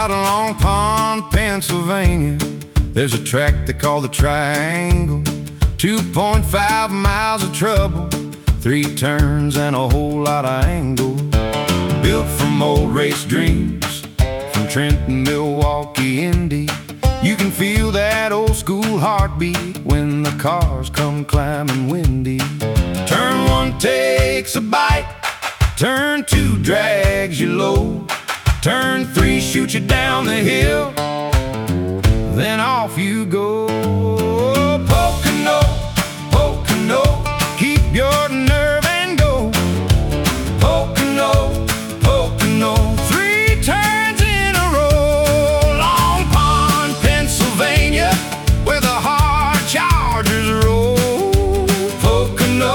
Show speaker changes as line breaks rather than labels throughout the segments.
Out of Long Pond, Pennsylvania, there's a track they call the Triangle. 2.5 miles of trouble, 3 turns and a whole lot of angle. Built from old race dreams, from Trenton, Milwaukee, Indy. You can feel that old school heartbeat when the cars come climbing windy. Turn 1 takes a bite, turn 2 drags you low, turn 3 shoots you down the hill, then off you go. Pocono, Pocono, keep your nerve and go. Pocono, Pocono, 3 turns in a row. Long Pond, Pennsylvania, where the hard chargers roll. Pocono,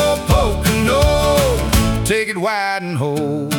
Pocono, take it wide and hold.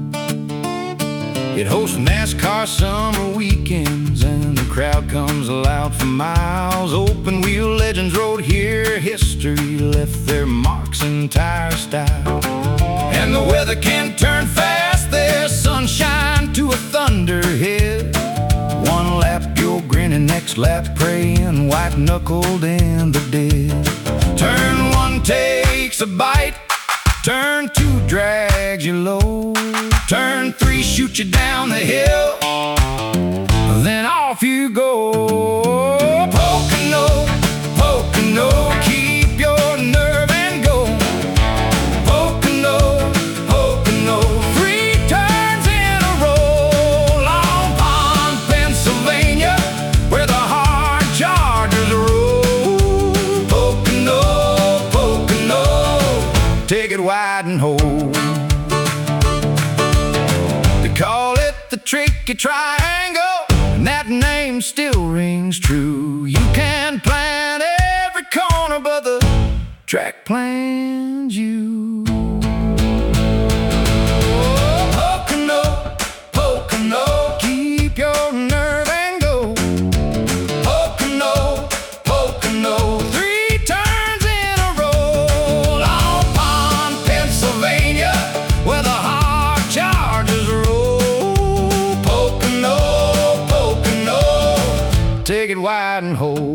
It hosts NASCAR summer weekends, and the crowd comes loud for miles. Open wheel legends rode here, history left their marks in tire style. And the weather can turn fast, there's sunshine to a thunderhead. 1 lap you're grinning, next lap praying, white-knuckled in the dead. Turn 1 takes a bite, turn 2 drags you low, turn 3 shoots you down the hill, then off you go. Pocono, Pocono, keep your nerve and go. Pocono, Pocono, 3 turns in a row. Long Pond, Pennsylvania, where the hard chargers roll. Pocono, Pocono, take it wide and hold. They call it the Tricky Triangle, and that name still rings true. You can plan every corner, but the track plans you. Pocono, Pocono, keep your nerve and go. Pocono, Pocono, 3 turns in a row. Long Pond, Pennsylvania, where the hard chargers roll. Pocono, Pocono, take it wide and hold.